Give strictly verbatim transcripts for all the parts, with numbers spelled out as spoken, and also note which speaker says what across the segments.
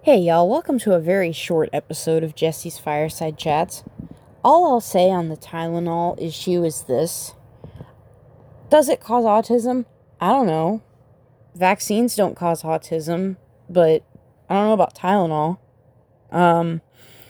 Speaker 1: Hey y'all, welcome to a very short episode of Jesse's Fireside Chats. All I'll say on the Tylenol issue is this. Does it cause autism? I don't know. Vaccines don't cause autism, but I don't know about Tylenol. Um,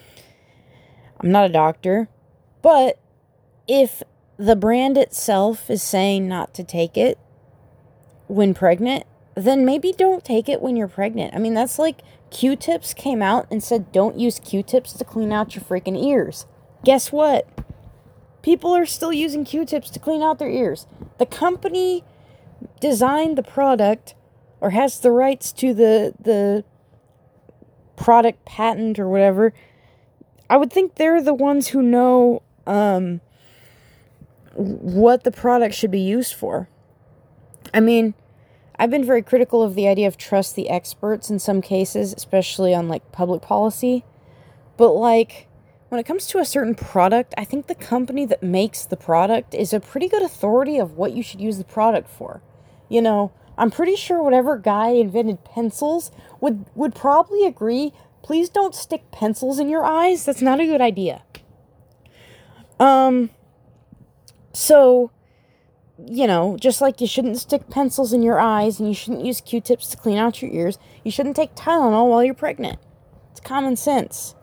Speaker 1: I'm not a doctor, but if the brand itself is saying not to take it when pregnant, then maybe don't take it when you're pregnant. I mean, that's like Q-tips came out and said don't use Q-tips to clean out your freaking ears. Guess what? People are still using Q-tips to clean out their ears. The company designed the product or has the rights to the the product patent or whatever. I would think they're the ones who know um, what the product should be used for. I mean, I've been very critical of the idea of trust the experts in some cases, especially on, like, public policy. But, like, when it comes to a certain product, I think the company that makes the product is a pretty good authority of what you should use the product for. You know, I'm pretty sure whatever guy invented pencils would, would probably agree, please don't stick pencils in your eyes. That's not a good idea. Um, so... You know, just like you shouldn't stick pencils in your eyes and you shouldn't use Q-tips to clean out your ears, you shouldn't take Tylenol while you're pregnant. It's common sense.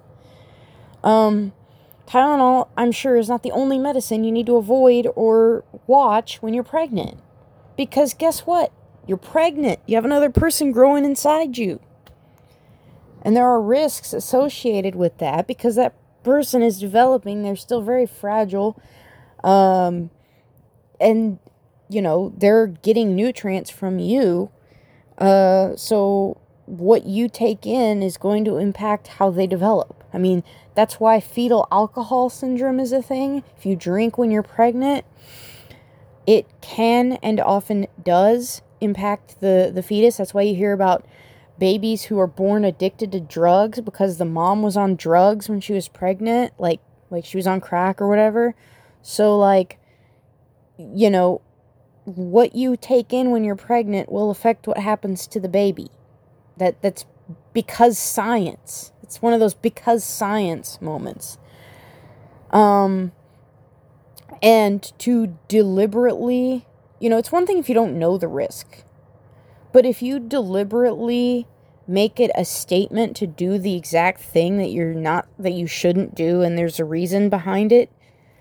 Speaker 1: Um, Tylenol, I'm sure, is not the only medicine you need to avoid or watch when you're pregnant. Because guess what? You're pregnant. You have another person growing inside you. And there are risks associated with that because that person is developing. They're still very fragile. Um, and... you know, they're getting nutrients from you. Uh, so what you take in is going to impact how they develop. I mean, that's why fetal alcohol syndrome is a thing. If you drink when you're pregnant, it can and often does impact the, the fetus. That's why you hear about babies who are born addicted to drugs because the mom was on drugs when she was pregnant, like, like she was on crack or whatever. So, like, you know, what you take in when you're pregnant will affect what happens to the baby. That that's because science. It's one of those because science moments. Um, and to deliberately, you know, it's one thing if you don't know the risk, but if you deliberately make it a statement to do the exact thing that you're not, that you shouldn't do, and there's a reason behind it,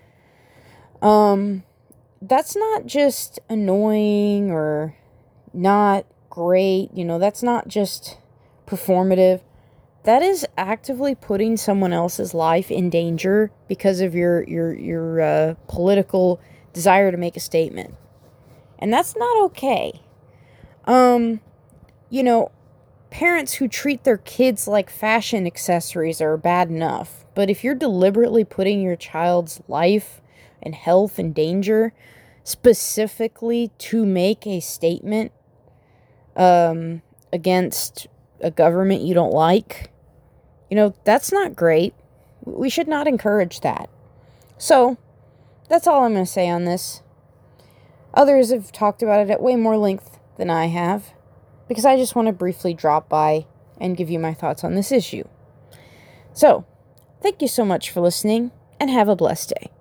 Speaker 1: um, that's not just annoying or not great, you know, that's not just performative. That is actively putting someone else's life in danger because of your, your, your, uh, political desire to make a statement. And that's not okay. Um, you know, parents who treat their kids like fashion accessories are bad enough. But if you're deliberately putting your child's life and health in danger, specifically to make a statement um, against a government you don't like, you know, that's not great. We should not encourage that. So, that's all I'm going to say on this. Others have talked about it at way more length than I have, because I just want to briefly drop by and give you my thoughts on this issue. So, thank you so much for listening, and have a blessed day.